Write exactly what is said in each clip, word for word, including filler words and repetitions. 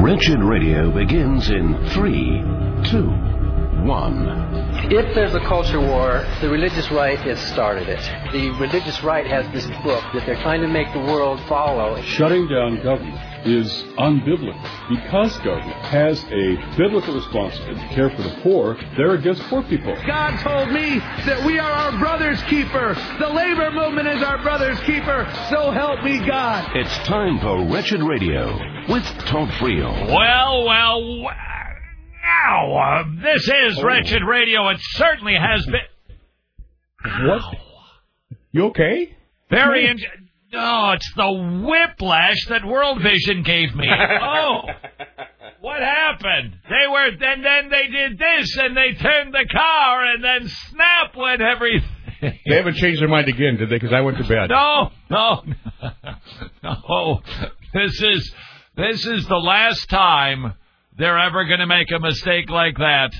Wretched Radio begins in three, two, one. If there's a culture war, the religious right has started it. The religious right has this book that they're trying to make the world follow. Shutting down government is unbiblical. Because government has a biblical responsibility to care for the poor, they're against poor people. God told me that we are our brother's keeper. The labor movement is our brother's keeper. So help me God. It's time for Wretched Radio with Todd Friel. Well, well, well. Now, uh, this is oh. Wretched Radio. It certainly has been... What? You okay? Very... In- oh, it's the whiplash that World Vision gave me. Oh, what happened? They were... And then they did this, and they turned the car, and then snap went everything. They haven't changed their mind again, did they? Because I went to bed. No, no, no. This is, this is the last time they're ever going to make a mistake like that.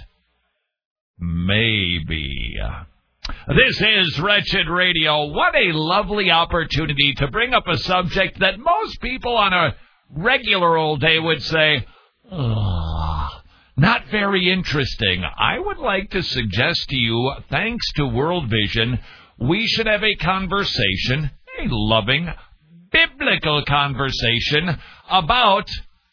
Maybe. This is Wretched Radio. What a lovely opportunity to bring up a subject that most people on a regular old day would say, ugh, not very interesting. I would like to suggest to you, thanks to World Vision, we should have a conversation, a loving, biblical conversation about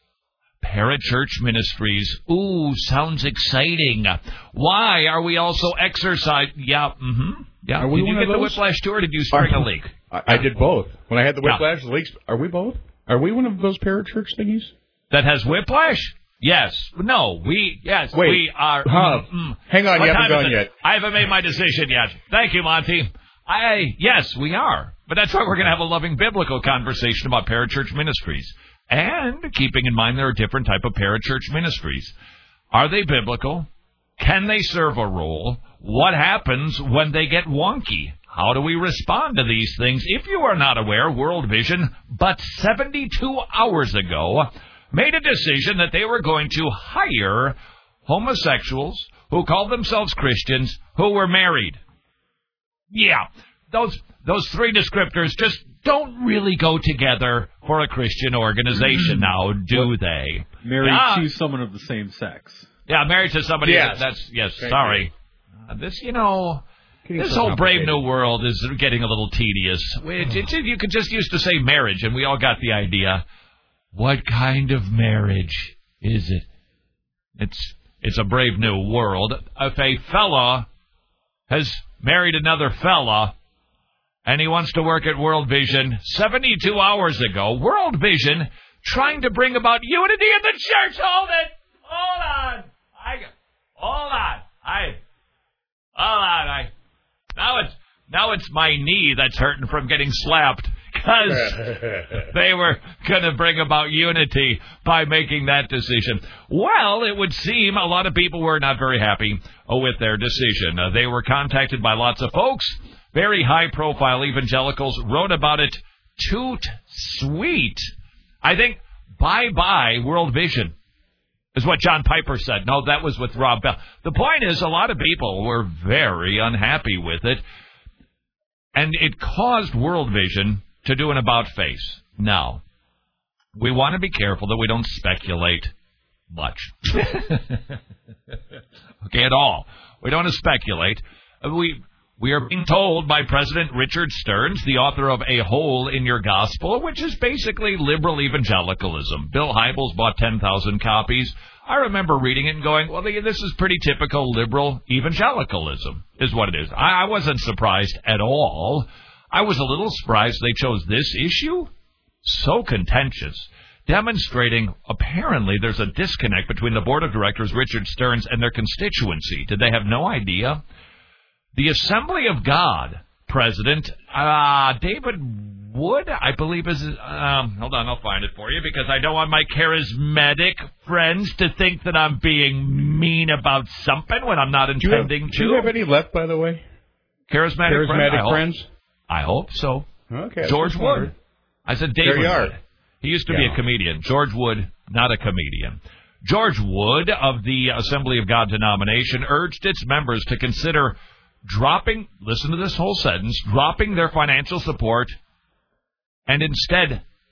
parachurch ministries. Ooh, sounds exciting. Why are we also exercising? Yeah, mm-hmm. Yeah. Are we did you get the whiplash too, or did you spring a leak? I, I did both. When I had the whiplash, yeah. the leaks. Are we both? Are we one of those parachurch thingies? That has whiplash? Yes. No, we, yes, Wait, we are. Huh. Mm, mm. Hang on, what you haven't gone yet. I haven't made my decision yet. Thank you, Monty. I, yes, we are. But that's why we're going to have a loving biblical conversation about parachurch ministries. And keeping in mind there are different type of parachurch ministries. Are they biblical? Can they serve a role? What happens when they get wonky? How do we respond to these things? If you are not aware, World Vision, but seventy-two hours ago, made a decision that they were going to hire homosexuals who called themselves Christians who were married. Yeah, those those three descriptors just don't really go together for a Christian organization now, do what? They? Married yeah. to someone of the same sex. Yeah, married to somebody. Yes. That, that's, yes, Thank sorry. Uh, this, you know, this whole Brave New World is getting a little tedious. It, it, it, you could just used to say marriage, and we all got the idea. What kind of marriage is it? It's it's a Brave New World. If a fella has married another fella, and he wants to work at World Vision, seventy-two hours ago, World Vision trying to bring about unity in the church. Hold it. Hold on. I, hold on. I, hold on. I, now it's, now it's my knee that's hurting from getting slapped because they were going to bring about unity by making that decision. Well, it would seem a lot of people were not very happy with their decision. Uh, they were contacted by lots of folks. Very high-profile evangelicals wrote about it. Toot sweet. I think bye-bye World Vision is what John Piper said. No, that was with Rob Bell. The point is a lot of people were very unhappy with it, and it caused World Vision to do an about-face. Now, we want to be careful that we don't speculate much. Okay, at all. We don't want to speculate. We... We are being told by President Richard Stearns, the author of A Hole in Your Gospel, which is basically liberal evangelicalism. Bill Hybels bought ten thousand copies. I remember reading it and going, well, this is pretty typical liberal evangelicalism, is what it is. I wasn't surprised at all. I was a little surprised they chose this issue. So contentious. Demonstrating, apparently, there's a disconnect between the board of directors, Richard Stearns, and their constituency. Did they have no idea? The Assembly of God president, uh, David Wood, I believe is, um, hold on, I'll find it for you because I don't want my charismatic friends to think that I'm being mean about something when I'm not intending do you have, to. Do you have any left, by the way? Charismatic, charismatic friends? friends? I hope, I hope so. Okay. George Wood. I said David Wood. He used to yeah. be a comedian. George Wood, not a comedian. George Wood of the Assembly of God denomination urged its members to consider dropping, listen to this whole sentence, dropping their financial support and instead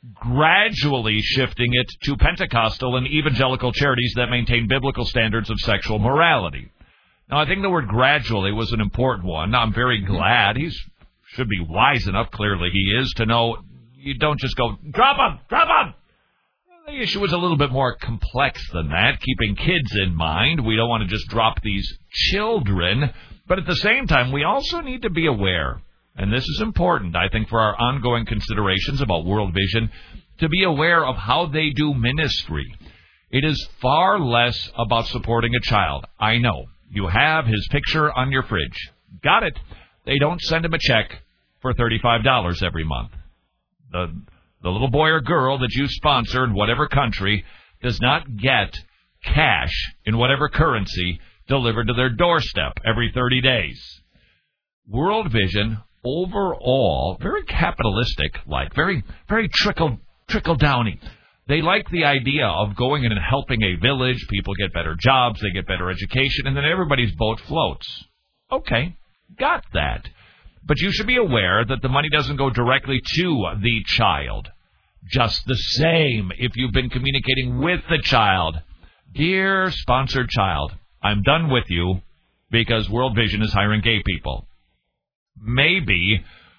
gradually shifting it to Pentecostal and evangelical charities that maintain biblical standards of sexual morality. Now, I think the word gradually was an important one. I'm very glad. He should be wise enough, clearly he is, to know you don't just go, drop them, drop them. The issue is a little bit more complex than that, keeping kids in mind. We don't want to just drop these children. But at the same time, we also need to be aware, and this is important, I think, for our ongoing considerations about World Vision, to be aware of how they do ministry. It is far less about supporting a child. I know. You have his picture on your fridge. Got it. They don't send him a check for thirty-five dollars every month. The, the little boy or girl that you sponsor in whatever country does not get cash in whatever currency delivered to their doorstep every thirty days. World Vision, overall, very capitalistic, like very, very trickle, trickle-downy. They like the idea of going in and helping a village. People get better jobs, they get better education, and then everybody's boat floats. Okay, got that. But you should be aware that the money doesn't go directly to the child. Just the same, if you've been communicating with the child, dear sponsored child, I'm done with you because World Vision is hiring gay people. Maybe...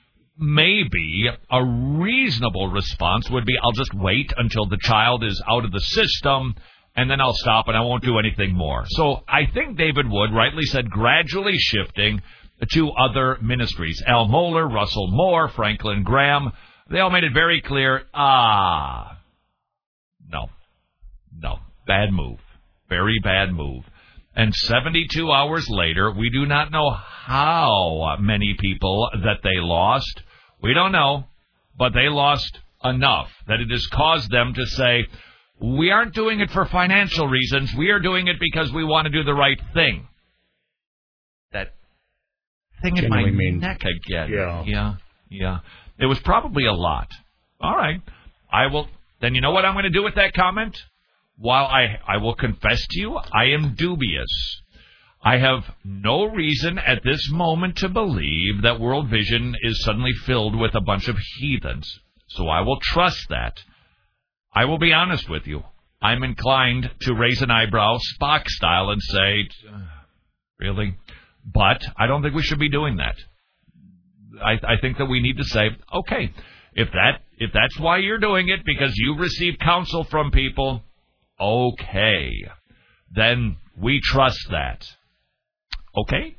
Maybe a reasonable response would be, I'll just wait until the child is out of the system, and then I'll stop and I won't do anything more. So I think David Wood rightly said gradually shifting to other ministries. Al Mohler, Russell Moore, Franklin Graham, they all made it very clear, ah, no, no, bad move, very bad move. And seventy-two hours later, we do not know how many people that they lost. We don't know, but they lost enough that it has caused them to say, we aren't doing it for financial reasons. We are doing it because we want to do the right thing. That thing in my mean, neck again. Yeah. Yeah, yeah. It was probably a lot. All right. I will. Then you know what I'm going to do with that comment? While I, I will confess to you, I am dubious. I have no reason at this moment to believe that World Vision is suddenly filled with a bunch of heathens. So I will trust that. I will be honest with you. I'm inclined to raise an eyebrow, Spock style, and say, really? But I don't think we should be doing that. I, I think that we need to say, okay, if that if that's why you're doing it, because you received counsel from people, okay, then we trust that. Okay?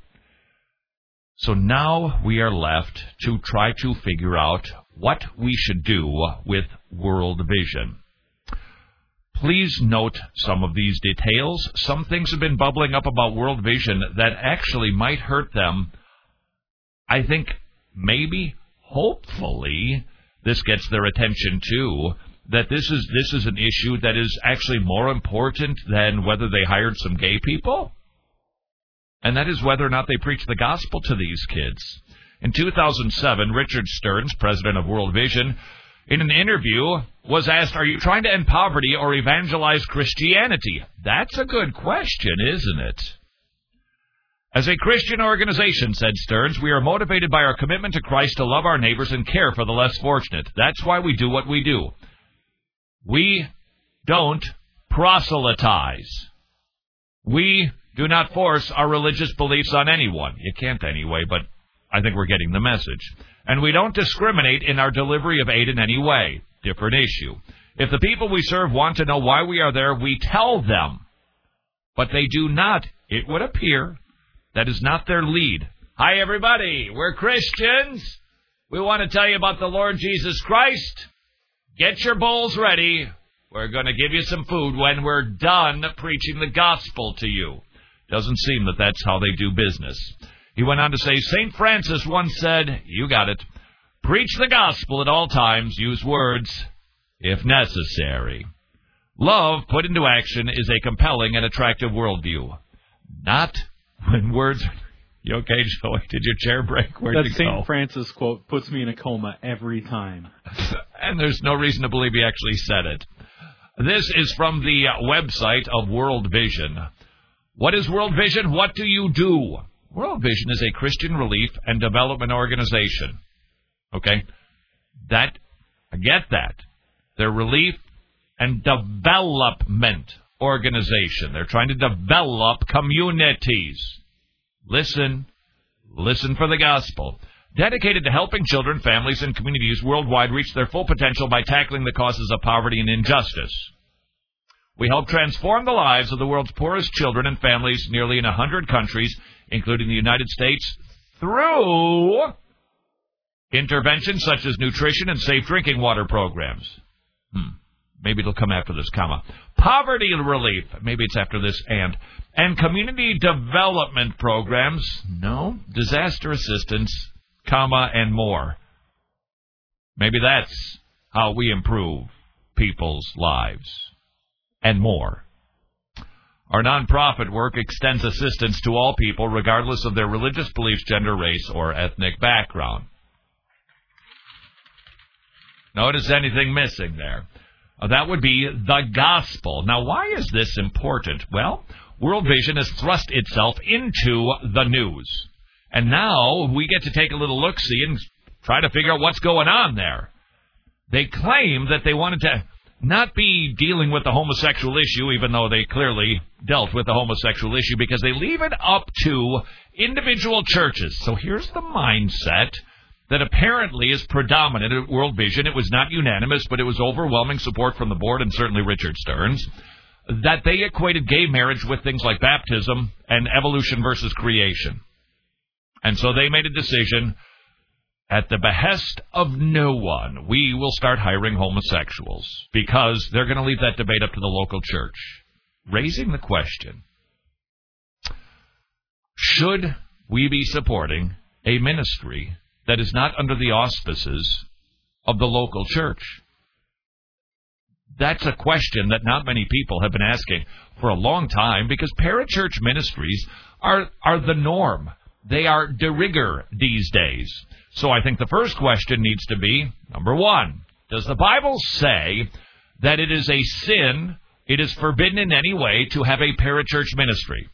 So now we are left to try to figure out what we should do with World Vision. Please note some of these details. Some things have been bubbling up about World Vision that actually might hurt them. I think maybe, hopefully, this gets their attention too, that this is this is an issue that is actually more important than whether they hired some gay people. And that is whether or not they preach the gospel to these kids. In two thousand seven, Richard Stearns, president of World Vision, in an interview was asked, are you trying to end poverty or evangelize Christianity? That's a good question, isn't it? As a Christian organization, said Stearns, we are motivated by our commitment to Christ to love our neighbors and care for the less fortunate. That's why we do what we do. We don't proselytize. We do not force our religious beliefs on anyone. You can't anyway, but I think we're getting the message. And we don't discriminate in our delivery of aid in any way. Different issue. If the people we serve want to know why we are there, we tell them. But they do not, it would appear, that is not their lead. Hi, everybody. We're Christians. We want to tell you about the Lord Jesus Christ. Get your bowls ready. We're going to give you some food when we're done preaching the gospel to you. Doesn't seem that that's how they do business. He went on to say, Saint Francis once said, you got it, preach the gospel at all times, use words, if necessary. Love put into action is a compelling and attractive worldview. Not when words... You okay, Joey? Did your chair break? Where'd that you Saint go? Francis quote puts me in a coma every time. And there's no reason to believe he actually said it. This is from the website of World Vision. What is World Vision? What do you do? World Vision is a Christian relief and development organization. Okay? That, I get that. Their relief and development organization. They're trying to develop communities. Listen. Listen for the gospel. Dedicated to helping children, families, and communities worldwide reach their full potential by tackling the causes of poverty and injustice. We help transform the lives of the world's poorest children and families nearly in one hundred countries, including the United States, through interventions such as nutrition and safe drinking water programs. Hmm. Maybe it'll come after this, comma. Poverty relief. Maybe it's after this and. And community development programs. No. Disaster assistance, comma, and more. Maybe that's how we improve people's lives. And more. Our nonprofit work extends assistance to all people, regardless of their religious beliefs, gender, race, or ethnic background. Notice anything missing there? Uh, that would be the gospel. Now, why is this important? Well, World Vision has thrust itself into the news. And now we get to take a little look-see and try to figure out what's going on there. They claim that they wanted to not be dealing with the homosexual issue, even though they clearly dealt with the homosexual issue, because they leave it up to individual churches. So here's the mindset that apparently is predominant at World Vision. It was not unanimous, but it was overwhelming support from the board and certainly Richard Stearns, that they equated gay marriage with things like baptism and evolution versus creation. And so they made a decision, at the behest of no one, we will start hiring homosexuals, because they're going to leave that debate up to the local church. Raising the question, should we be supporting a ministry that is not under the auspices of the local church? That's a question that not many people have been asking for a long time, because parachurch ministries are, are the norm. They are de rigueur these days. So I think the first question needs to be, number one, does the Bible say that it is a sin, it is forbidden in any way to have a parachurch ministry?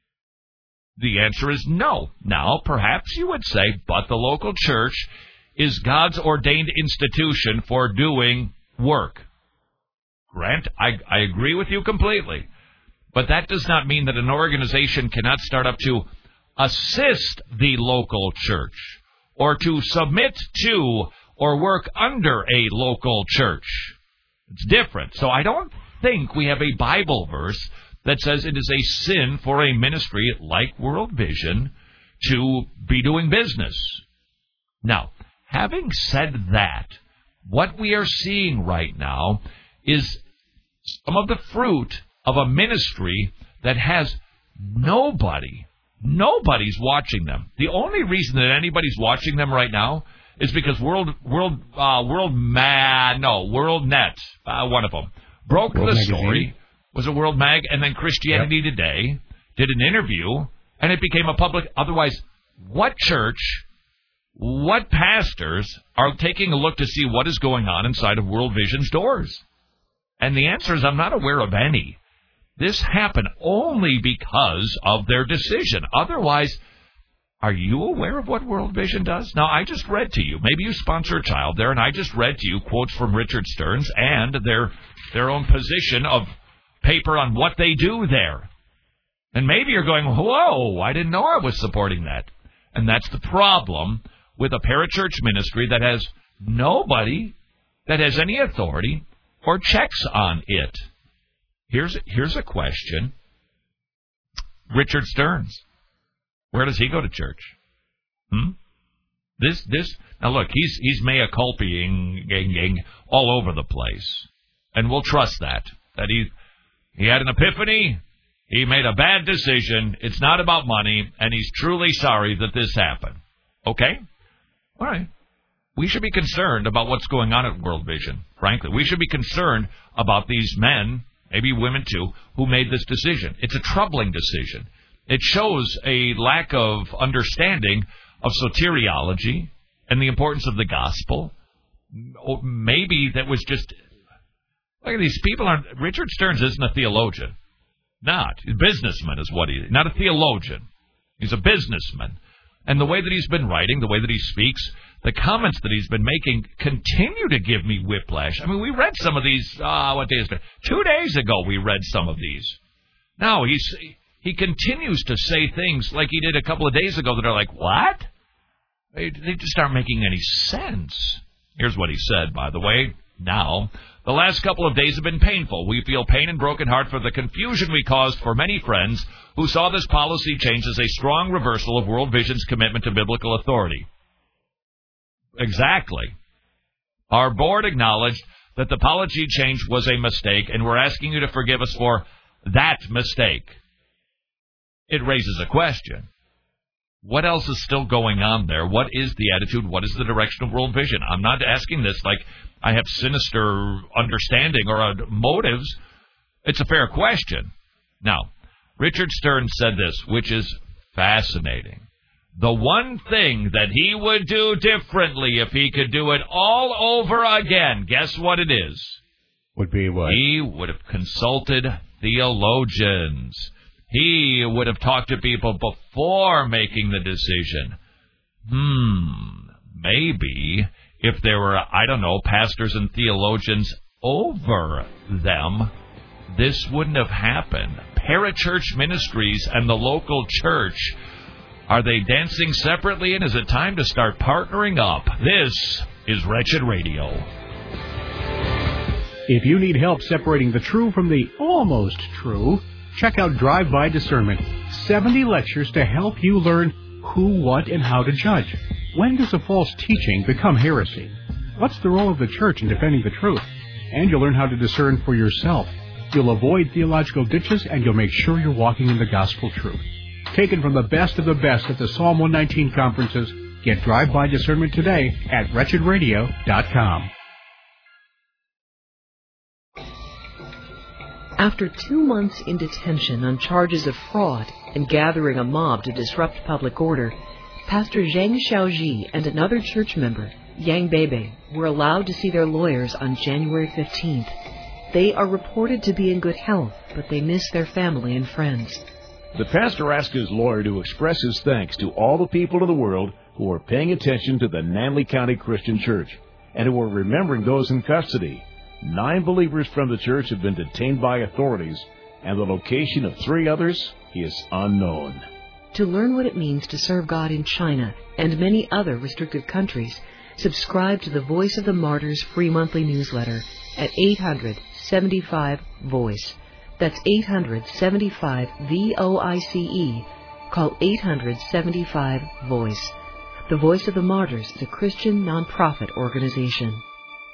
The answer is no. Now, perhaps you would say, but the local church is God's ordained institution for doing work. Grant, I, I agree with you completely. But that does not mean that an organization cannot start up to assist the local church or to submit to or work under a local church. It's different. So I don't think we have a Bible verse that says it is a sin for a ministry like World Vision to be doing business. Now, having said that, what we are seeing right now is some of the fruit of a ministry that has nobody, nobody's watching them. The only reason that anybody's watching them right now is because World, World, uh, World, Ma- no, World Net, uh, one of them, broke World the Magazine. Story. Was a World Mag, and then Christianity yep. Today did an interview, and it became a public. Otherwise, what church, what pastors are taking a look to see what is going on inside of World Vision's doors? And the answer is, I'm not aware of any. This happened only because of their decision. Otherwise, are you aware of what World Vision does? Now, I just read to you. Maybe you sponsor a child there, and I just read to you quotes from Richard Stearns and their their own position of paper on what they do there. And maybe you're going, whoa, I didn't know I was supporting that. And that's the problem with a parachurch ministry that has nobody that has any authority or checks on it. Here's, here's a question. Richard Stearns, where does he go to church? Hmm? This, this, now look, he's, he's mea culpaing all over the place. And we'll trust that, that he, He had an epiphany. He made a bad decision. It's not about money, and he's truly sorry that this happened. Okay? All right. We should be concerned about what's going on at World Vision, frankly. We should be concerned about these men, maybe women too, who made this decision. It's a troubling decision. It shows a lack of understanding of soteriology and the importance of the gospel. Or maybe that was just... Look at these people. Aren't, Richard Stearns isn't a theologian. Not. He's a businessman is what he is. Not a theologian. He's a businessman. And the way that he's been writing, the way that he speaks, the comments that he's been making continue to give me whiplash. I mean, we read some of these, uh, what day is it? Two days ago we read some of these. Now, he's, he continues to say things like he did a couple of days ago that are like, what? They, they just aren't making any sense. Here's what he said, by the way. Now, the last couple of days have been painful. We feel pain and broken heart for the confusion we caused for many friends who saw this policy change as a strong reversal of World Vision's commitment to biblical authority. Exactly. Our board acknowledged that the policy change was a mistake, and we're asking you to forgive us for that mistake. It raises a question. What else is still going on there? What is the attitude? What is the direction of World Vision? I'm not asking this like I have sinister understanding or uh, motives. It's a fair question. Now, Richard Stern said this, which is fascinating. The one thing that he would do differently if he could do it all over again, guess what it is? Would be what? He would have consulted theologians. He would have talked to people before making the decision. Hmm, maybe if there were, I don't know, pastors and theologians over them, this wouldn't have happened. Parachurch ministries and the local church, are they dancing separately, and is it time to start partnering up? This is Wretched Radio. If you need help separating the true from the almost true, check out Drive-By Discernment, seventy lectures to help you learn who, what, and how to judge. When does a false teaching become heresy? What's the role of the church in defending the truth? And you'll learn how to discern for yourself. You'll avoid theological ditches, and you'll make sure you're walking in the gospel truth. Taken from the best of the best at the Psalm one nineteen conferences, get Drive-By Discernment today at wretched radio dot com. After two months in detention on charges of fraud and gathering a mob to disrupt public order, Pastor Zhang Xiaoji and another church member, Yang Bebe, were allowed to see their lawyers on January fifteenth. They are reported to be in good health, but they miss their family and friends. The pastor asked his lawyer to express his thanks to all the people of the world who are paying attention to the Nanley County Christian Church and who are remembering those in custody. Nine believers from the church have been detained by authorities, and the location of three others is unknown. To learn what it means to serve God in China and many other restricted countries, subscribe to the Voice of the Martyrs free monthly newsletter at eight hundred seventy-five voice. That's eight hundred seventy-five V O I C E. Call eight hundred seventy-five voice. The Voice of the Martyrs is a Christian nonprofit organization.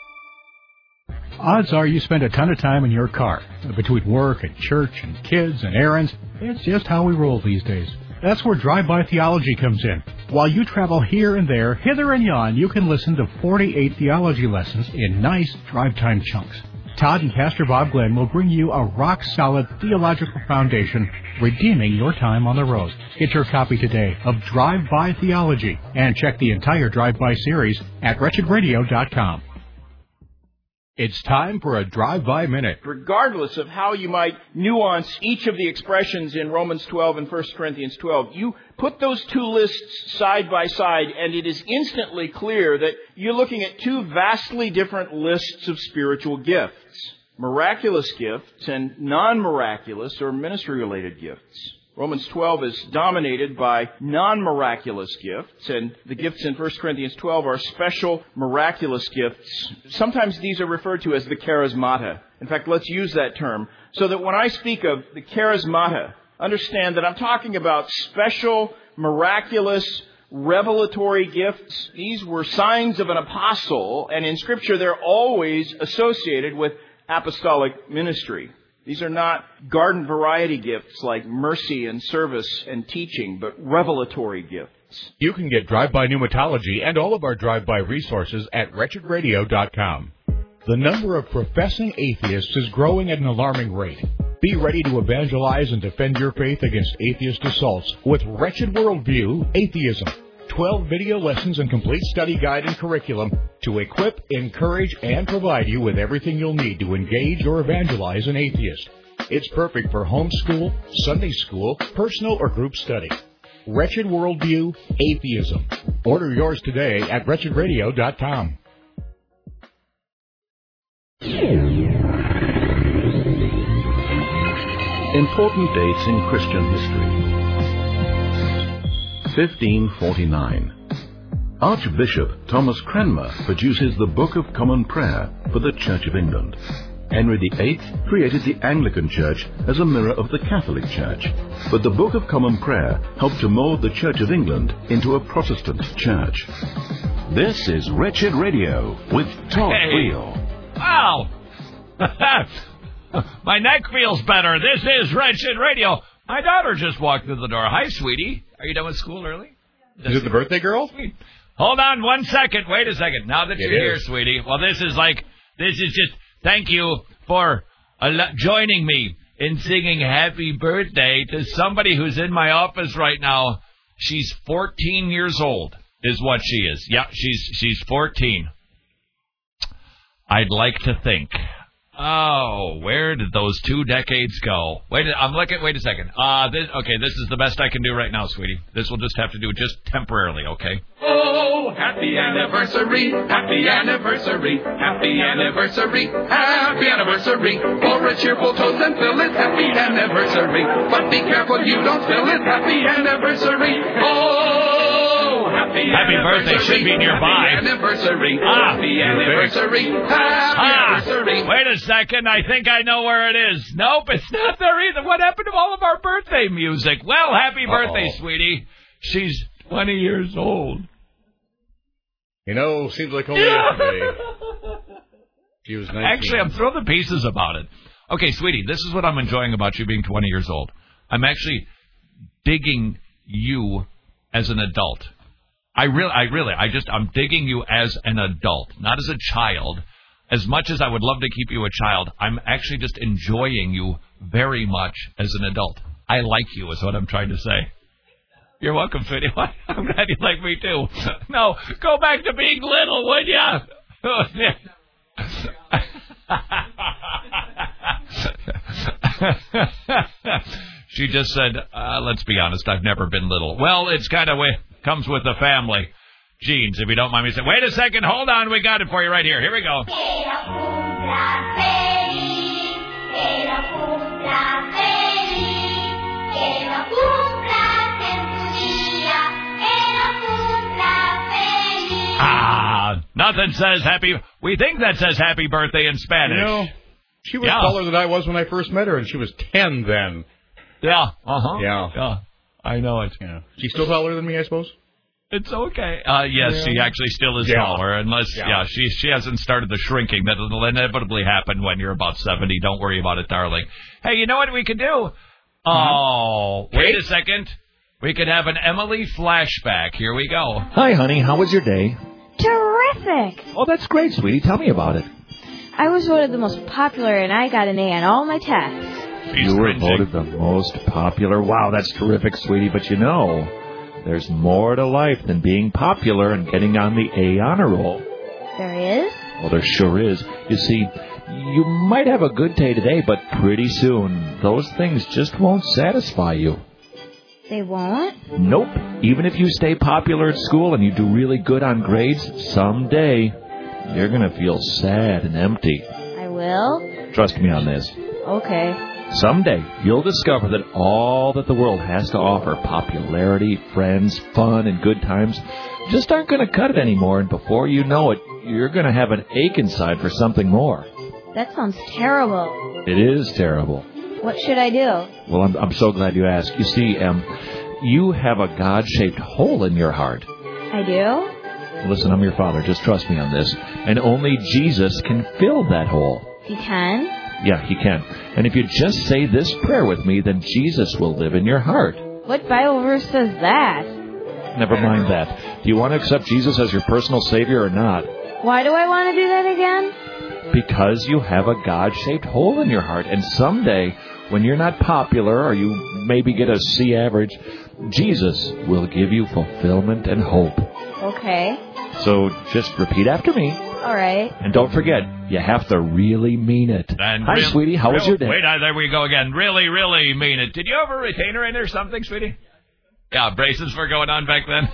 Odds are you spend a ton of time in your car, between work and church and kids and errands. It's just how we roll these days. That's where Drive-By Theology comes in. While you travel here and there, hither and yon, you can listen to forty-eight theology lessons in nice drive-time chunks. Todd and Pastor Bob Glenn will bring you a rock-solid theological foundation, redeeming your time on the road. Get your copy today of Drive-By Theology, and check the entire Drive-By series at wretched radio dot com. It's time for a Drive-By Minute. Regardless of how you might nuance each of the expressions in Romans twelve and First Corinthians twelve, you put those two lists side by side, and it is instantly clear that you're looking at two vastly different lists of spiritual gifts. Miraculous gifts and non-miraculous or ministry-related gifts. Romans twelve is dominated by non-miraculous gifts, and the gifts in First Corinthians twelve are special miraculous gifts. Sometimes these are referred to as the charismata. In fact, let's use that term, so that when I speak of the charismata, understand that I'm talking about special, miraculous, revelatory gifts. These were signs of an apostle, and in Scripture they're always associated with apostolic ministry. These are not garden variety gifts like mercy and service and teaching, but revelatory gifts. You can get Drive-By Pneumatology and all of our Drive-By resources at wretched radio dot com. The number of professing atheists is growing at an alarming rate. Be ready to evangelize and defend your faith against atheist assaults with Wretched Worldview Atheism. twelve video lessons and complete study guide and curriculum to equip, encourage, and provide you with everything you'll need to engage or evangelize an atheist. It's perfect for homeschool, Sunday school, personal, or group study. Wretched Worldview, Atheism. Order yours today at wretched radio dot com. Important dates in Christian history. fifteen forty-nine. Archbishop Thomas Cranmer produces the Book of Common Prayer for the Church of England. Henry the Eighth created the Anglican Church as a mirror of the Catholic Church, but the Book of Common Prayer helped to mold the Church of England into a Protestant church. This is Wretched Radio with Todd Hey. Wheel. Wow! My neck feels better. This is Wretched Radio. My daughter just walked through the door. Hi, sweetie. Are you done with school early? Is it the birthday girl? Hold on one second. Wait a second. Now that It you're here, is. sweetie. Well, this is like, this is just, thank you for uh, joining me in singing happy birthday to somebody who's in my office right now. She's fourteen years old, is what she is. Yeah, she's she's fourteen. I'd like to think. Oh, where did those two decades go? Wait, I'm looking. Wait a second. Uh, this, okay, this is the best I can do right now, sweetie. This will just have to do just temporarily, okay? Oh, happy anniversary, happy anniversary, happy anniversary, happy anniversary. Pour a cheerful toast and fill it, happy anniversary. But be careful you don't spill it, happy anniversary. Oh, happy, Happy birthday should be nearby. Happy anniversary, Ah. happy anniversary, happy Ah, anniversary. wait a second. I think I know where it is. Nope, it's not there either. What happened to all of our birthday music? Well, happy birthday, Uh-oh. sweetie. She's twenty years old. You know, seems like only yesterday. She was nineteen. Actually, I'm throwing the pieces about it. Okay, sweetie, this is what I'm enjoying about you being twenty years old. I'm actually digging you as an adult. I really, I really, I just, I'm digging you as an adult, not as a child. As much as I would love to keep you a child, I'm actually just enjoying you very much as an adult. I like you is what I'm trying to say. You're welcome, sweetie. I'm glad you like me too. No, go back to being little, would ya? She just said, uh, let's be honest, I've never been little. Well, it's kind of way comes with the family genes, if you don't mind me saying. Wait a second, hold on, we got it for you right here. Here we go. Ah, nothing says happy. We think that says happy birthday in Spanish. You know, she was Yeah. taller than I was when I first met her, and she was ten then. Yeah, uh-huh. Yeah. Yeah, I know it. Yeah. She's still taller than me, I suppose? It's okay. Uh, yes, Yeah. she actually still is Yeah. taller, unless, yeah. Yeah. she she hasn't started the shrinking. That'll inevitably happen when you're about seventy. Don't worry about it, darling. Hey, you know what we could do? Oh, wait a second. We could have an Emily flashback. Here we go. Hi, honey. How was your day? Terrific! Oh, that's great, sweetie. Tell me about it. I was voted the most popular and I got an A on all my tests. She's you were cringing. voted the most popular. Wow, that's terrific, sweetie. But you know, there's more to life than being popular and getting on the A honor roll. There is? Well, there sure is. You see, you might have a good day today, but pretty soon, those things just won't satisfy you. They won't? Nope. Even if you stay popular at school and you do really good on grades, someday you're going to feel sad and empty. I will? Trust me on this. Okay. Someday you'll discover that all that the world has to offer, popularity, friends, fun, and good times, just aren't going to cut it anymore. And before you know it, you're going to have an ache inside for something more. That sounds terrible. It is terrible. What should I do? Well, I'm, I'm so glad you asked. You see, um, you have a God-shaped hole in your heart. I do? Listen, I'm your father. Just trust me on this. And only Jesus can fill that hole. He can? Yeah, he can. And if you just say this prayer with me, then Jesus will live in your heart. What Bible verse says that? Never mind that. Do you want to accept Jesus as your personal Savior or not? Why do I want to do that again? Because you have a God-shaped hole in your heart. And someday, when you're not popular or you maybe get a C average, Jesus will give you fulfillment and hope. Okay. So just repeat after me. All right. And don't forget, you have to really mean it. And Hi, real- sweetie. How was real- your day? Wait, uh, there we go again. Really, really mean it. Did you have a retainer in or something, sweetie? Yeah, braces were going on back then.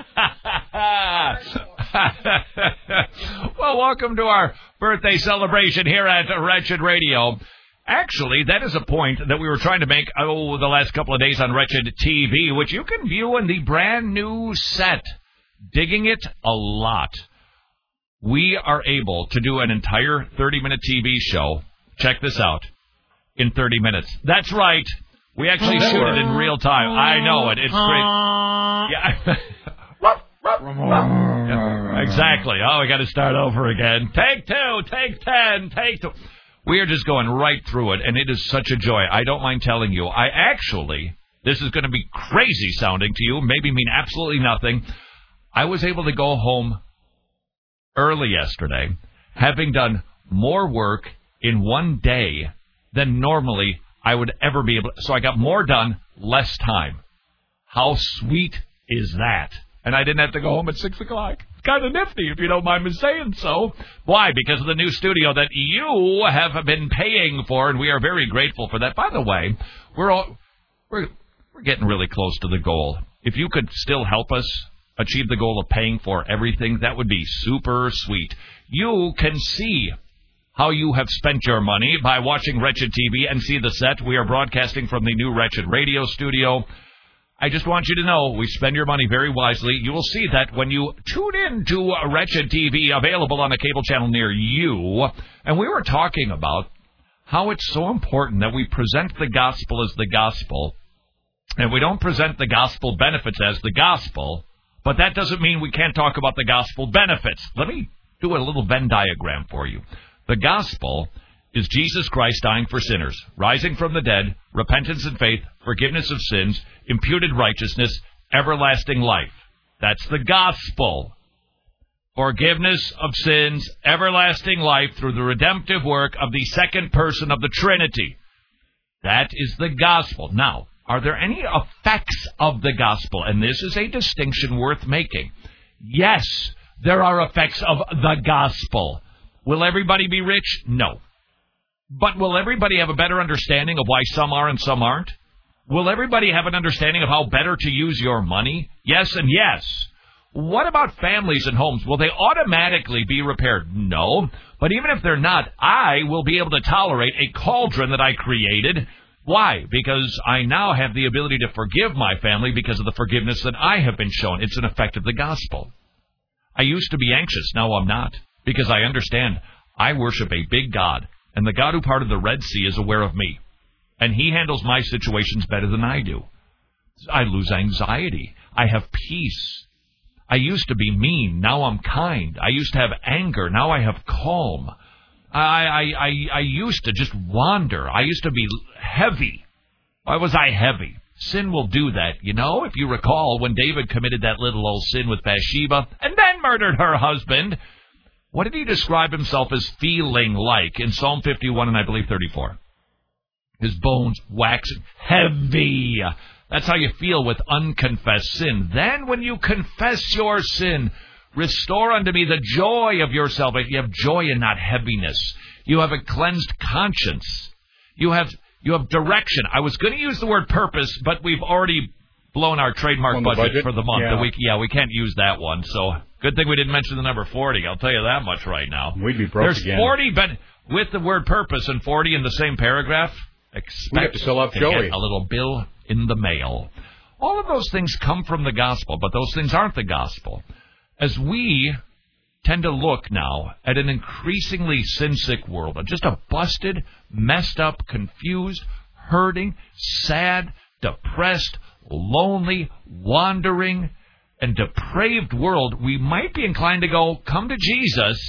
Well, welcome to our birthday celebration here at Wretched Radio. Actually, that is a point that we were trying to make oh, the last couple of days on Wretched T V, which you can view in the brand new set. Digging it a lot. We are able to do an entire thirty-minute T V show. Check this out. In thirty minutes. That's right. We actually shoot it in real time. I know it. It's great. Yeah. Yeah, exactly. Oh, we got to start over again. Take two. Take ten. Take two. We are just going right through it, and it is such a joy. I don't mind telling you. I actually, this is going to be crazy sounding to you, maybe mean absolutely nothing. I was able to go home early yesterday, having done more work in one day than normally I would ever be able to. So I got more done, less time. How sweet is that? And I didn't have to go home at six o'clock. It's kind of nifty, if you don't mind me saying so. Why? Because of the new studio that you have been paying for, and we are very grateful for that. By the way, we're all, we're we're getting really close to the goal. If you could still help us achieve the goal of paying for everything, that would be super sweet. You can see how you have spent your money by watching Wretched T V and see the set. We are broadcasting from the new Wretched Radio studio. I just want you to know we spend your money very wisely. You will see that when you tune in to Wretched T V, available on a cable channel near you. And we were talking about how it's so important that we present the gospel as the gospel, and we don't present the gospel benefits as the gospel. But that doesn't mean we can't talk about the gospel benefits. Let me do a little Venn diagram for you. The gospel is Jesus Christ dying for sinners, rising from the dead, repentance and faith, forgiveness of sins, imputed righteousness, everlasting life. That's the gospel. Forgiveness of sins, everlasting life through the redemptive work of the second person of the Trinity. That is the gospel. Now, are there any effects of the gospel? And this is a distinction worth making. Yes, there are effects of the gospel. Will everybody be rich? No. But will everybody have a better understanding of why some are and some aren't? Will everybody have an understanding of how better to use your money? Yes and yes. What about families and homes? Will they automatically be repaired? No. But even if they're not, I will be able to tolerate a cauldron that I created. Why? Because I now have the ability to forgive my family because of the forgiveness that I have been shown. It's an effect of the gospel. I used to be anxious. Now I'm not. Because I understand I worship a big God. And the God who parted the Red Sea is aware of me. And he handles my situations better than I do. I lose anxiety. I have peace. I used to be mean. Now I'm kind. I used to have anger. Now I have calm. I, I, I, I used to just wander. I used to be heavy. Why was I heavy? Sin will do that, you know. If you recall, when David committed that little old sin with Bathsheba and then murdered her husband, what did he describe himself as feeling like in Psalm fifty-one and I believe thirty-four? His bones waxing heavy. That's how you feel with unconfessed sin. Then when you confess your sin, restore unto me the joy of your salvation. You have joy and not heaviness. You have a cleansed conscience. You have you have direction. I was going to use the word purpose, but we've already blown our trademark budget, budget for the month. Yeah. We, yeah, we can't use that one. So good thing we didn't mention the number forty. I'll tell you that much right now. We'd be broke There's again. forty, but with the word purpose and forty in the same paragraph, expect we have to sell up to Joey. get a little bill in the mail. All of those things come from the gospel, but those things aren't the gospel. As we tend to look now at an increasingly sin-sick world, just a busted, messed up, confused, hurting, sad, depressed, lonely, wandering, and depraved world, we might be inclined to go, come to Jesus,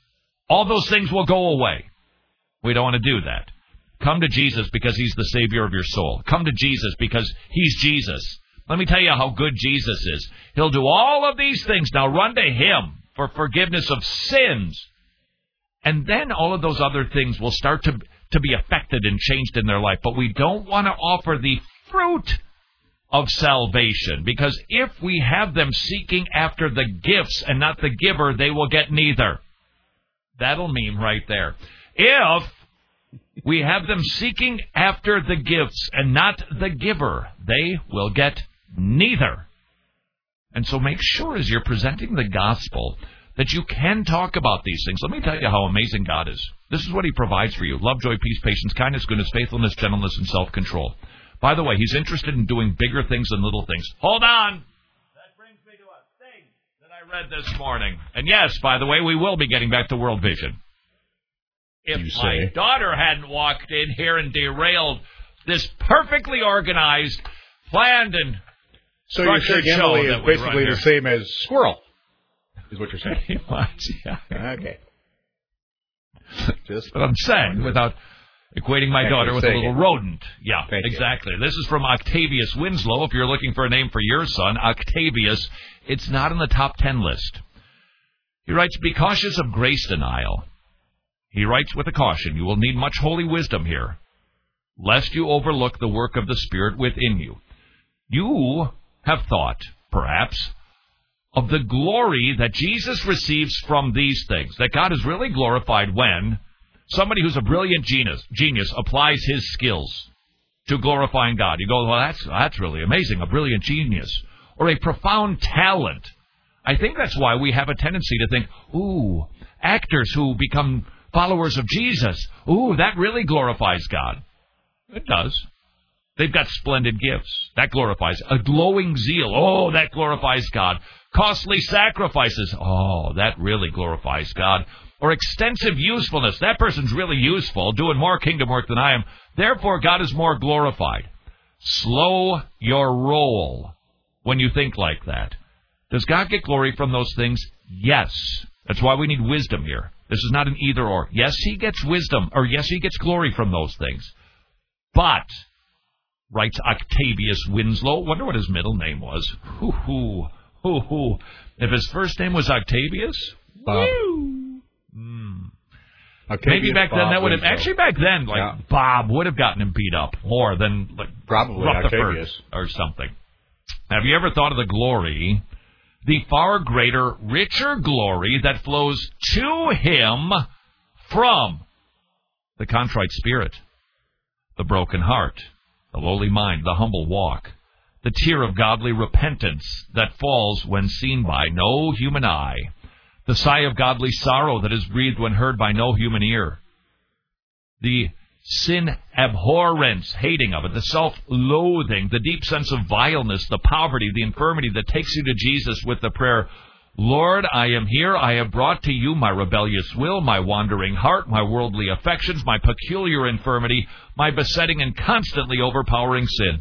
all those things will go away. We don't want to do that. Come to Jesus because he's the Savior of your soul. Come to Jesus because he's Jesus. Let me tell you how good Jesus is. He'll do all of these things. Now run to him for forgiveness of sins. And then all of those other things will start to, to be affected and changed in their life. But we don't want to offer the fruit of salvation, because if we have them seeking after the gifts and not the giver, they will get neither. That'll mean right there. If we have them seeking after the gifts and not the giver, they will get Neither. And so make sure as you're presenting the gospel that you can talk about these things. Let me tell you how amazing God is. This is what he provides for you. Love, joy, peace, patience, kindness, goodness, faithfulness, gentleness, and self-control. By the way, he's interested in doing bigger things than little things. Hold on. That brings me to a thing that I read this morning. And yes, by the way, we will be getting back to World Vision. If you my say. daughter hadn't walked in here and derailed this perfectly organized, planned, and So you're saying Emily is basically the same as Squirrel, is what you're saying. Pretty much, yeah. Okay. Just what I'm saying, without equating my daughter with a little it. rodent. Yeah, Thank exactly. You. This is from Octavius Winslow. If you're looking for a name for your son, Octavius, it's not in the top ten list. He writes, be cautious of grace denial. He writes with a caution, you will need much holy wisdom here, lest you overlook the work of the Spirit within you. You have thought, perhaps, of the glory that Jesus receives from these things, that God is really glorified when somebody who's a brilliant genius, genius applies his skills to glorifying God. You go, well, that's, that's really amazing, a brilliant genius, or a profound talent. I think that's why we have a tendency to think, ooh, actors who become followers of Jesus, ooh, that really glorifies God. It does. They've got splendid gifts. That glorifies. A glowing zeal. Oh, that glorifies God. Costly sacrifices. Oh, that really glorifies God. Or extensive usefulness. That person's really useful, doing more kingdom work than I am. Therefore, God is more glorified. Slow your roll when you think like that. Does God get glory from those things? Yes. That's why we need wisdom here. This is not an either or. Yes, he gets wisdom, or yes, he gets glory from those things. But, writes Octavius Winslow, wonder what his middle name was. Hoo hoo, hoo hoo. If his first name was Octavius, Bob. woo. Mm. Octavius, Maybe back Bob then that would have Winslow. actually back then, like Yeah. Bob would have gotten him beat up more than like Probably Rutherford Octavius. or something. Have you ever thought of the glory, the far greater, richer glory that flows to him from the contrite spirit, the broken heart, the lowly mind, the humble walk, the tear of godly repentance that falls when seen by no human eye, the sigh of godly sorrow that is breathed when heard by no human ear, the sin abhorrence, hating of it, the self-loathing, the deep sense of vileness, the poverty, the infirmity that takes you to Jesus with the prayer, Lord, I am here. I have brought to you my rebellious will, my wandering heart, my worldly affections, my peculiar infirmity, my besetting and constantly overpowering sin.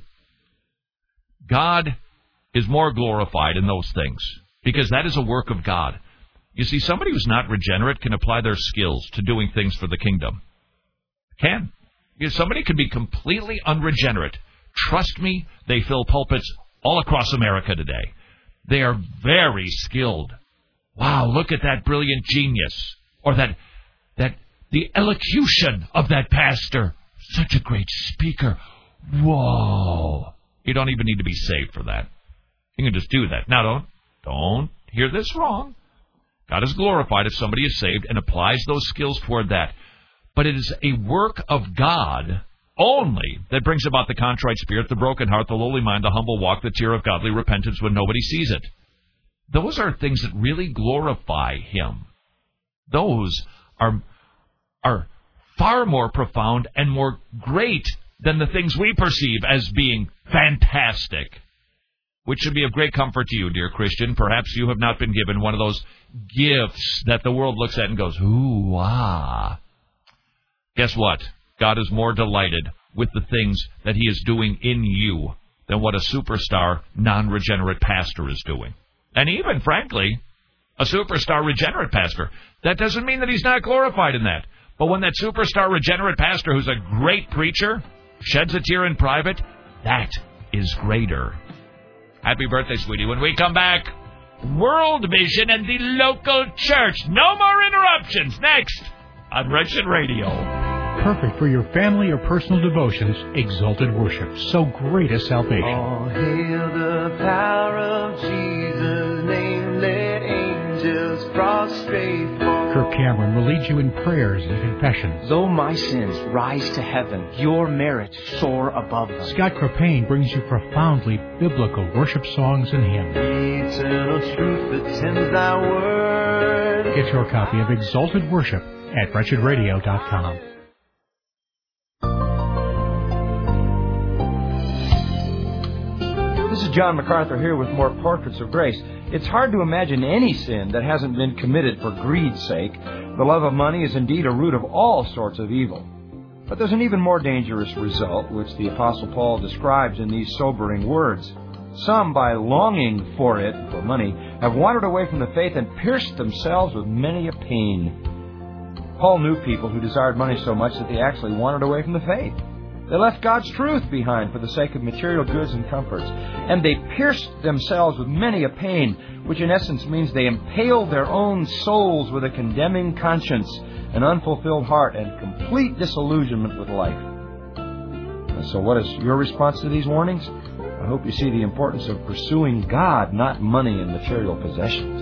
God is more glorified in those things because that is a work of God. You see, somebody who's not regenerate can apply their skills to doing things for the kingdom. Can. You know, somebody can be completely unregenerate. Trust me, they fill pulpits all across America today. They are very skilled. Wow, look at that brilliant genius. Or that, that, the elocution of that pastor. Such a great speaker. Whoa. You don't even need to be saved for that. You can just do that. Now don't, don't hear this wrong. God is glorified if somebody is saved and applies those skills toward that. But it is a work of God only that brings about the contrite spirit, the broken heart, the lowly mind, the humble walk, the tear of godly repentance when nobody sees it. Those are things that really glorify him. Those are, are far more profound and more great than the things we perceive as being fantastic, which should be of great comfort to you, dear Christian. Perhaps you have not been given one of those gifts that the world looks at and goes, ooh, ah. Guess what? God is more delighted with the things that he is doing in you than what a superstar, non-regenerate pastor is doing. And even, frankly, a superstar regenerate pastor. That doesn't mean that he's not glorified in that. But when that superstar regenerate pastor, who's a great preacher, sheds a tear in private, that is greater. Happy birthday, sweetie. When we come back, World Vision and the local church. No more interruptions. Next on Wretched Radio. Perfect for your family or personal devotions, exalted worship. So great a salvation. All hail the power of Jesus' name. Let angels prostrate fall. Kirk Cameron will lead you in prayers and confessions. Though my sins rise to heaven, your merits soar above them. Scott Crepane brings you profoundly biblical worship songs and hymns. Eternal truth attends thy word. Get your copy of Exalted Worship at wretched radio dot com. This is John MacArthur here with more Portraits of Grace. It's hard to imagine any sin that hasn't been committed for greed's sake. The love of money is indeed a root of all sorts of evil. But there's an even more dangerous result, which the Apostle Paul describes in these sobering words. Some, by longing for it, for money, have wandered away from the faith and pierced themselves with many a pain. Paul knew people who desired money so much that they actually wandered away from the faith. They left God's truth behind for the sake of material goods and comforts. And they pierced themselves with many a pain, which in essence means they impaled their own souls with a condemning conscience, an unfulfilled heart, and complete disillusionment with life. So what is your response to these warnings? I hope you see the importance of pursuing God, not money and material possessions.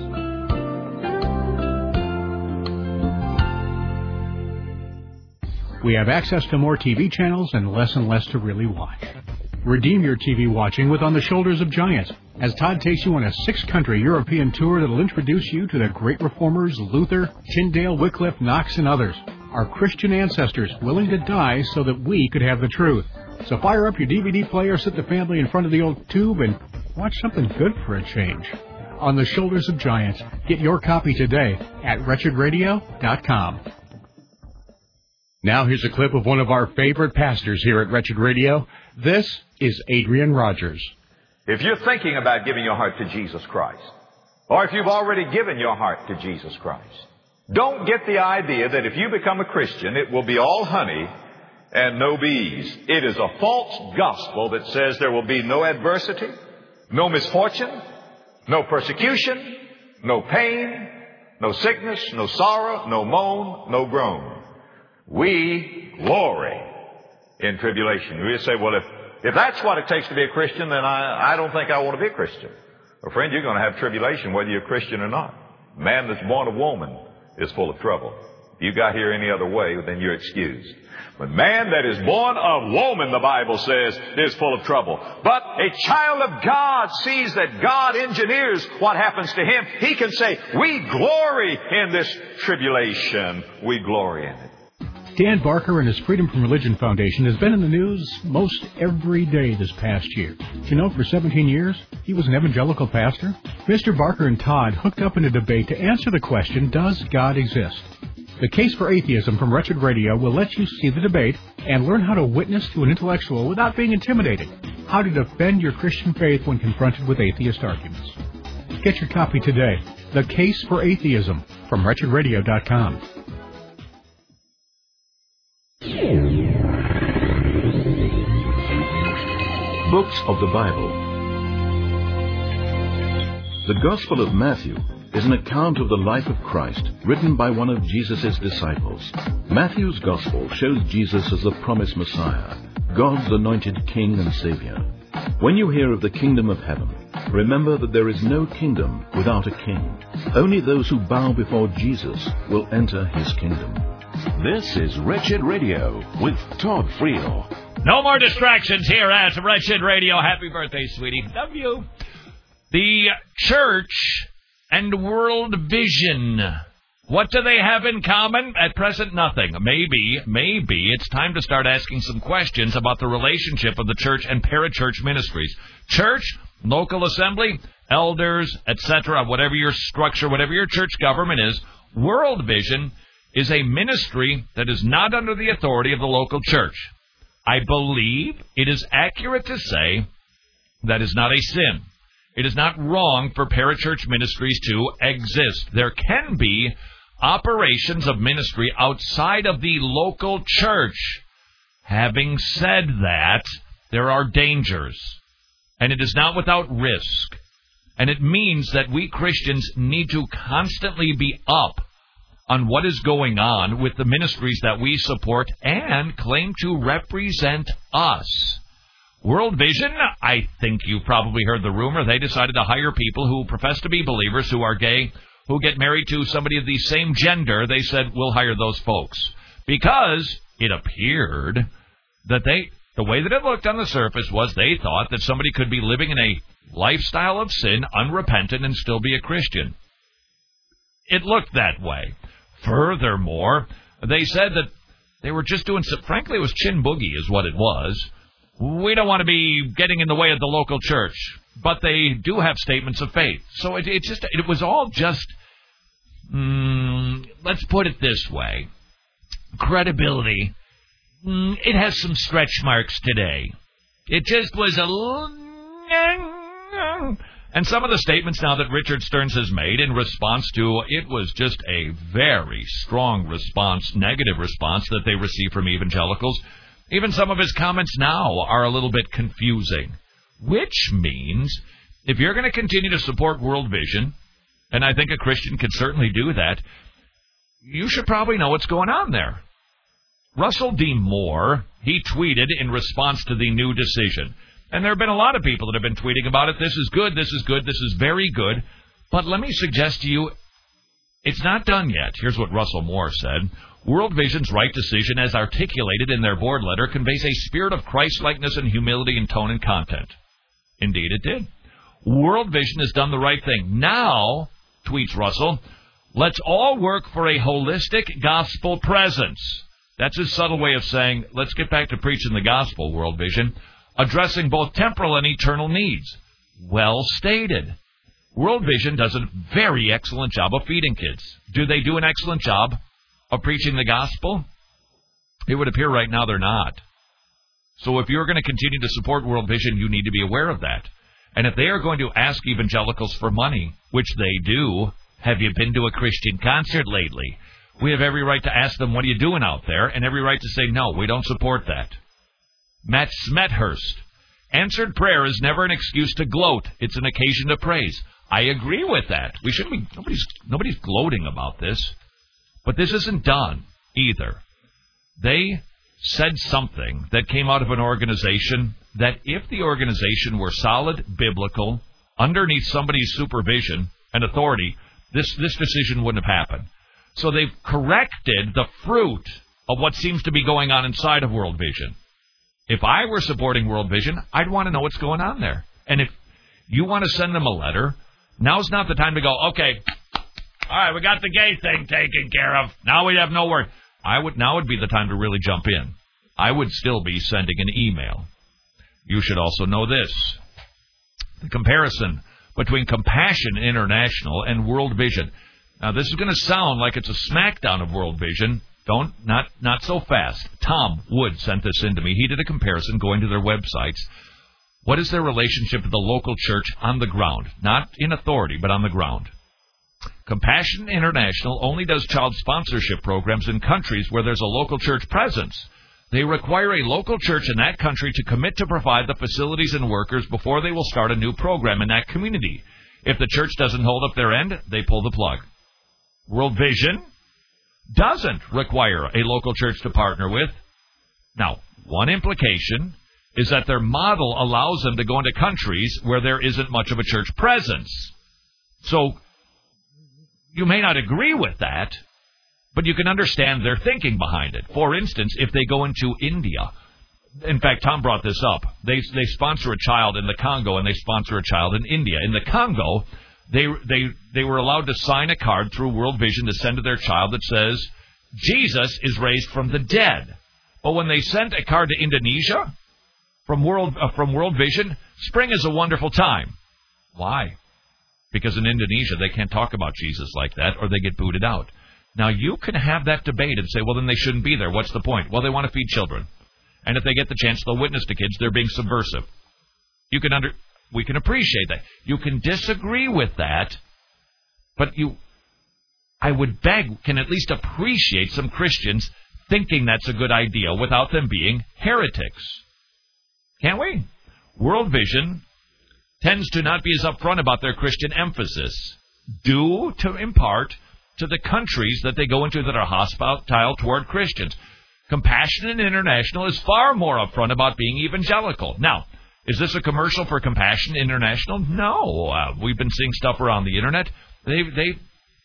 We have access to more T V channels and less and less to really watch. Redeem your T V watching with On the Shoulders of Giants, as Todd takes you on a six-country European tour that will introduce you to the great reformers Luther, Tyndale, Wycliffe, Knox, and others, our Christian ancestors willing to die so that we could have the truth. So fire up your D V D player, sit the family in front of the old tube, and watch something good for a change. On the Shoulders of Giants. Get your copy today at wretched radio dot com. Now here's a clip of one of our favorite pastors here at Wretched Radio. This is Adrian Rogers. If you're thinking about giving your heart to Jesus Christ, or if you've already given your heart to Jesus Christ, don't get the idea that if you become a Christian, it will be all honey and no bees. It is a false gospel that says there will be no adversity, no misfortune, no persecution, no pain, no sickness, no sorrow, no moan, no groan. We glory in tribulation. We say, well, if, if that's what it takes to be a Christian, then I, I don't think I want to be a Christian. Well, friend, you're going to have tribulation whether you're a Christian or not. Man that's born of woman is full of trouble. If you got here any other way, then you're excused. But man that is born of woman, the Bible says, is full of trouble. But a child of God sees that God engineers what happens to him. He can say, we glory in this tribulation. We glory in it. Dan Barker and his Freedom from Religion Foundation has been in the news most every day this past year. Did you know for seventeen years he was an evangelical pastor? Mister Barker and Todd hooked up in a debate to answer the question, does God exist? The Case for Atheism from Wretched Radio will let you see the debate and learn how to witness to an intellectual without being intimidated, how to defend your Christian faith when confronted with atheist arguments. Get your copy today. The Case for Atheism from wretched radio dot com. Books of the Bible. The Gospel of Matthew is an account of the life of Christ written by one of Jesus' disciples. Matthew's Gospel shows Jesus as the promised Messiah, God's anointed King and Savior. When you hear of the kingdom of heaven, remember that there is no kingdom without a king. Only those who bow before Jesus will enter his kingdom. This is Wretched Radio with Todd Friel. No more distractions here at Wretched Radio. Happy birthday, sweetie. Love you. The church and world vision. What do they have in common? At present, nothing. Maybe, maybe it's time to start asking some questions about the relationship of the church and parachurch ministries. Church, local assembly, elders, et cetera, whatever your structure, whatever your church government is, world vision is a ministry that is not under the authority of the local church. I believe it is accurate to say that is not a sin. It is not wrong for parachurch ministries to exist. There can be operations of ministry outside of the local church. Having said that, there are dangers, and it is not without risk. And it means that we Christians need to constantly be up on what is going on with the ministries that we support and claim to represent us. World Vision, I think you've probably heard the rumor, they decided to hire people who profess to be believers who are gay who get married to somebody of the same gender, they said, we'll hire those folks. Because it appeared that they, the way that it looked on the surface was they thought that somebody could be living in a lifestyle of sin, unrepentant, and still be a Christian. It looked that way. Furthermore, they said that they were just doing, some, frankly, it was chin boogie is what it was. We don't want to be getting in the way of the local church, but they do have statements of faith. So it, it just, it was all just, mm, let's put it this way. Credibility, mm, it has some stretch marks today. It just was a little... And some of the statements now that Richard Stearns has made in response to, it was just a very strong response, negative response that they received from evangelicals. Even some of his comments now are a little bit confusing, which means if you're going to continue to support World Vision, and I think a Christian can certainly do that, you should probably know what's going on there. Russell D. Moore, he tweeted in response to the new decision. And there have been a lot of people that have been tweeting about it. This is good, this is good, this is very good. But let me suggest to you, it's not done yet. Here's what Russell Moore said. World Vision's right decision, as articulated in their board letter, conveys a spirit of Christ-likeness and humility in tone and content. Indeed, it did. World Vision has done the right thing. Now, tweets Russell, let's all work for a holistic gospel presence. That's his subtle way of saying, let's get back to preaching the gospel, World Vision, addressing both temporal and eternal needs. Well stated. World Vision does a very excellent job of feeding kids. Do they do an excellent job of preaching the gospel? It would appear right now they're not. So if you're going to continue to support World Vision, you need to be aware of that. And if they are going to ask evangelicals for money, which they do, have you been to a Christian concert lately? We have every right to ask them, what are you doing out there? And every right to say, no, we don't support that. Matt Smethurst. Answered prayer is never an excuse to gloat. It's an occasion to praise. I agree with that. We shouldn't be, nobody's, nobody's gloating about this. But this isn't done either. They said something that came out of an organization that if the organization were solid, biblical, underneath somebody's supervision and authority, this, this decision wouldn't have happened. So they've corrected the fruit of what seems to be going on inside of World Vision. If I were supporting World Vision, I'd want to know what's going on there. And if you want to send them a letter, now's not the time to go, okay, all right, we got the gay thing taken care of. Now we have no worry. I would, now would be the time to really jump in. I would still be sending an email. You should also know this. The comparison between Compassion International and World Vision. Now, this is going to sound like it's a smackdown of World Vision. Don't, not, not so fast. Tom Wood sent this in to me. He did a comparison going to their websites. What is their relationship to the local church on the ground? Not in authority, but on the ground. Compassion International only does child sponsorship programs in countries where there's a local church presence. They require a local church in that country to commit to provide the facilities and workers before they will start a new program in that community. If the church doesn't hold up their end, they pull the plug. World Vision doesn't require a local church to partner with. Now, one implication is that their model allows them to go into countries where there isn't much of a church presence. So, you may not agree with that, but you can understand their thinking behind it. For instance, if they go into India, in fact, Tom brought this up. They they sponsor a child in the Congo and they sponsor a child in India. In the Congo, they they they were allowed to sign a card through World Vision to send to their child that says, Jesus is raised from the dead. But when they sent a card to Indonesia from World uh, from World Vision, spring is a wonderful time. Why? Because in Indonesia, they can't talk about Jesus like that or they get booted out. Now, you can have that debate and say, well, then they shouldn't be there. What's the point? Well, they want to feed children. And if they get the chance, they'll witness to kids. They're being subversive. You can under, we can appreciate that. You can disagree with that, but you, I would beg, can at least appreciate some Christians thinking that's a good idea without them being heretics. Can't we? World Vision tends to not be as upfront about their Christian emphasis, due to, in part, to the countries that they go into that are hostile toward Christians. Compassion International is far more upfront about being evangelical. Now, is this a commercial for Compassion International? No. Uh, we've been seeing stuff around the Internet. They, they,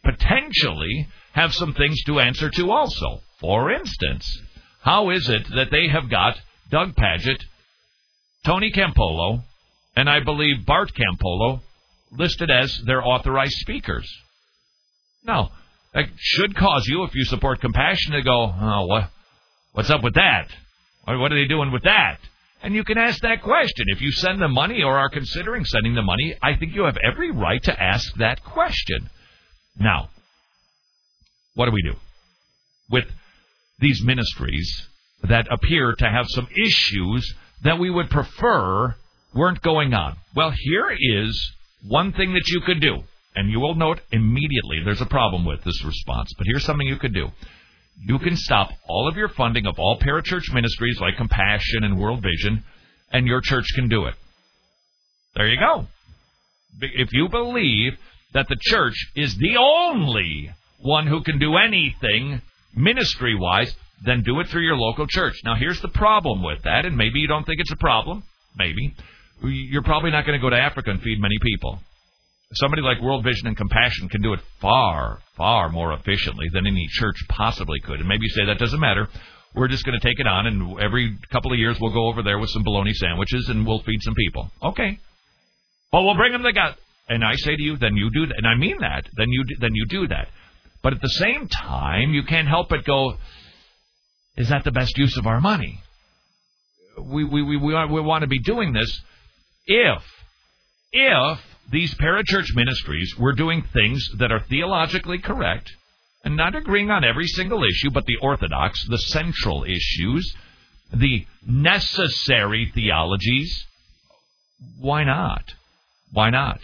potentially have some things to answer to also. For instance, how is it that they have got Doug Padgett, Tony Campolo, and I believe Bart Campolo listed as their authorized speakers? Now, that should cause you, if you support compassion, to go, oh, what, what's up with that? Or what are they doing with that? And you can ask that question. If you send them money or are considering sending them money, I think you have every right to ask that question. Now, what do we do with these ministries that appear to have some issues that we would prefer weren't going on? Well, here is one thing that you could do, and you will note immediately there's a problem with this response, but here's something you could do. You can stop all of your funding of all parachurch ministries like Compassion and World Vision, and your church can do it. There you go. If you believe that the church is the only one who can do anything ministry-wise, then do it through your local church. Now, here's the problem with that, and maybe you don't think it's a problem. Maybe. You're probably not going to go to Africa and feed many people. Somebody like World Vision and Compassion can do it far, far more efficiently than any church possibly could. And maybe you say, that doesn't matter. We're just going to take it on, and every couple of years we'll go over there with some bologna sandwiches, and we'll feed some people. Okay. Well, we'll bring them to God. And I say to you, then you do that. And I mean that. Then you, then you do that. But at the same time, you can't help but go, is that the best use of our money? We, we, we, we, we want to be doing this if, if these parachurch ministries were doing things that are theologically correct and not agreeing on every single issue, but the orthodox, the central issues, the necessary theologies, why not? Why not?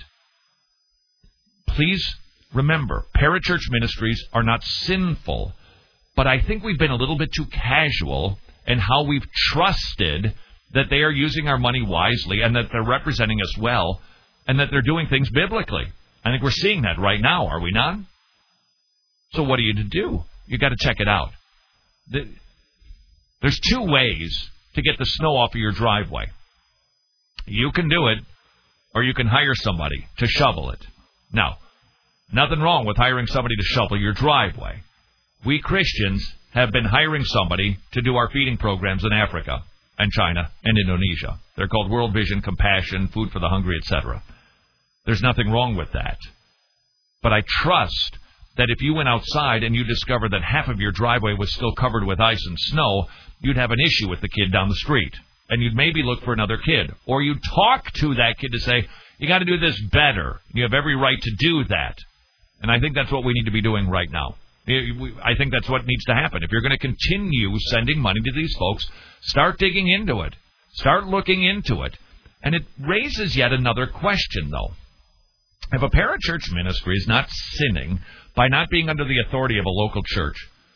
Please remember, parachurch ministries are not sinful, but I think we've been a little bit too casual in how we've trusted that they are using our money wisely and that they're representing us well and that they're doing things biblically. I think we're seeing that right now, are we not? So what are you to do? You've got to check it out. There's two ways to get the snow off of your driveway. You can do it, or you can hire somebody to shovel it. Now, nothing wrong with hiring somebody to shovel your driveway. We Christians have been hiring somebody to do our feeding programs in Africa and China and Indonesia. They're called World Vision, Compassion, Food for the Hungry, et cetera. There's nothing wrong with that. But I trust that if you went outside and you discovered that half of your driveway was still covered with ice and snow, you'd have an issue with the kid down the street. And you'd maybe look for another kid. Or you'd talk to that kid to say, you got to do this better. You have every right to do that. And I think that's what we need to be doing right now. I think that's what needs to happen. If you're going to continue sending money to these folks, start digging into it. Start looking into it. And it raises yet another question, though. If a parachurch ministry is not sinning by not being under the authority of a local church,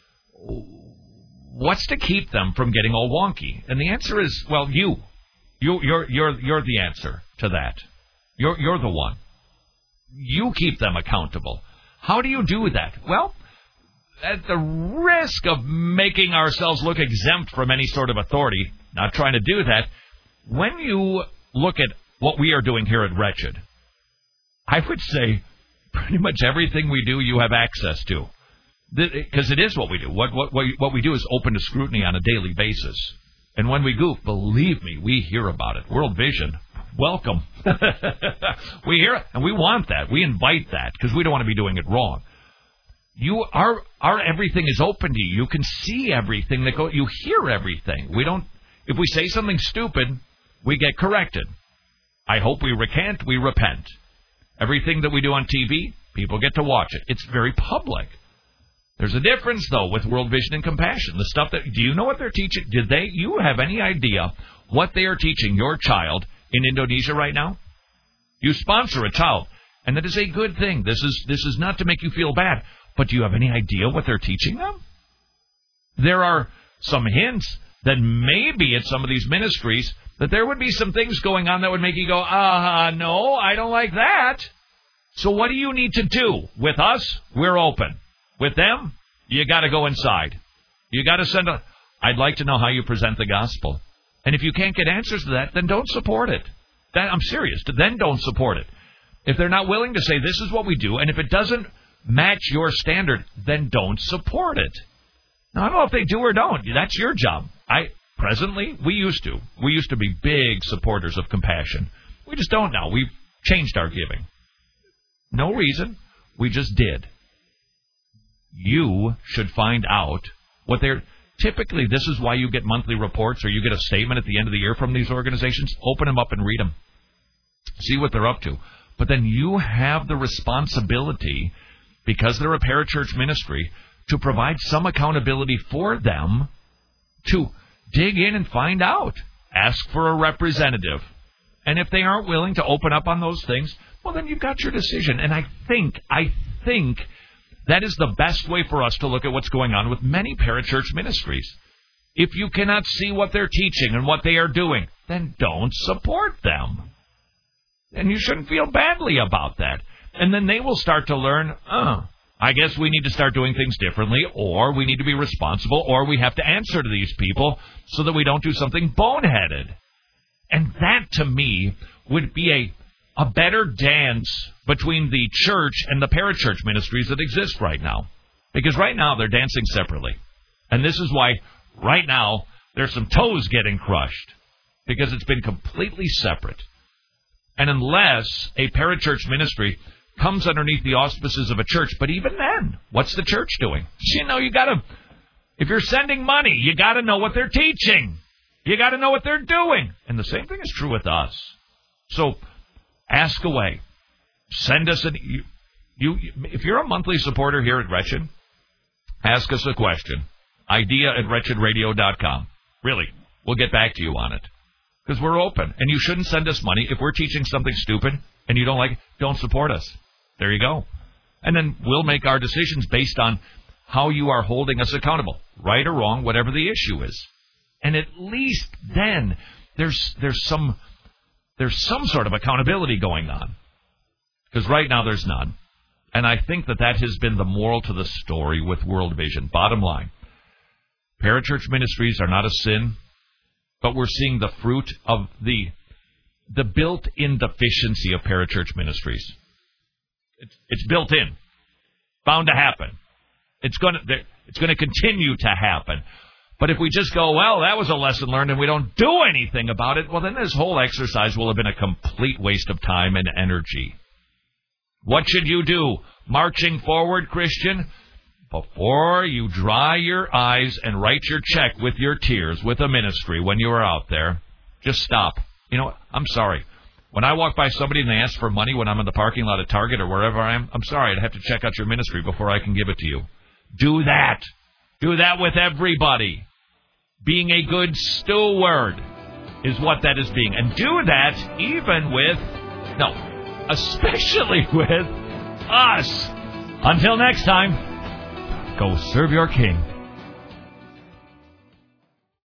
what's to keep them from getting all wonky? And the answer is, well, you. you you're, you're, you're the answer to that. You're, you're the one. You keep them accountable. How do you do that? Well, at the risk of making ourselves look exempt from any sort of authority, not trying to do that, when you look at what we are doing here at Wretched, I would say pretty much everything we do you have access to. Because it is what we do. What, what, what we do is open to scrutiny on a daily basis. And when we goof, believe me, we hear about it. World Vision, welcome. We hear it, and we want that. We invite that, because we don't want to be doing it wrong. You our our everything is open to you. You can see everything that go. You hear everything. We don't. If we say something stupid, we get corrected. I hope we recant. We repent. Everything that we do on T V, people get to watch it. It's very public. There's a difference, though, with World Vision and Compassion. The stuff that do you know what they're teaching? Did they? You have any idea what they are teaching your child in Indonesia right now? You sponsor a child, and that is a good thing. This is this is not to make you feel bad. But do you have any idea what they're teaching them? There are some hints that maybe at some of these ministries that there would be some things going on that would make you go, uh, no, I don't like that. So what do you need to do? With us, we're open. With them, you got to go inside. You got to send a... I'd like to know how you present the gospel. And if you can't get answers to that, then don't support it. That, I'm serious. Then don't support it. If they're not willing to say this is what we do, and if it doesn't match your standard, then don't support it. Now, I don't know if they do or don't. That's your job. I presently, we used to. We used to be big supporters of compassion. We just don't now. We've changed our giving. No reason. We just did. You should find out what they're... Typically, this is why you get monthly reports or you get a statement at the end of the year from these organizations. Open them up and read them. See what they're up to. But then you have the responsibility, because they're a parachurch ministry, to provide some accountability for them to dig in and find out. Ask for a representative. And if they aren't willing to open up on those things, well, then you've got your decision. And I think, I think that is the best way for us to look at what's going on with many parachurch ministries. If you cannot see what they're teaching and what they are doing, then don't support them. And you shouldn't feel badly about that. And then they will start to learn, oh, I guess we need to start doing things differently, or we need to be responsible, or we have to answer to these people so that we don't do something boneheaded. And that, to me, would be a, a better dance between the church and the parachurch ministries that exist right now. Because right now, they're dancing separately. And this is why, right now, there's some toes getting crushed. Because it's been completely separate. And unless a parachurch ministry comes underneath the auspices of a church, but even then, what's the church doing? You know, you gotta, if you're sending money, you gotta know what they're teaching. You gotta know what they're doing. And the same thing is true with us. So, ask away. Send us an, you, you, if you're a monthly supporter here at Wretched, ask us a question. Idea at wretched radio dot com. Really, we'll get back to you on it. Because we're open. And you shouldn't send us money. If we're teaching something stupid and you don't like it, don't support us. There you go. And then we'll make our decisions based on how you are holding us accountable. Right or wrong, whatever the issue is. And at least then there's there's some there's some sort of accountability going on. Because right now there's none. And I think that that has been the moral to the story with World Vision. Bottom line, parachurch ministries are not a sin. But we're seeing the fruit of the the built-in deficiency of parachurch ministries. It's, it's built in, bound to happen. It's going to it's going to continue to happen. But if we just go, well, that was a lesson learned, and we don't do anything about it, well, then this whole exercise will have been a complete waste of time and energy. What should you do, marching forward, Christian? Before you dry your eyes and write your check with your tears with a ministry when you are out there, just stop. You know, I'm sorry. When I walk by somebody and they ask for money when I'm in the parking lot at Target or wherever I am, I'm sorry. I'd have to check out your ministry before I can give it to you. Do that. Do that with everybody. Being a good steward is what that is being. And do that even with, no, especially with us. Until next time. Go serve your king.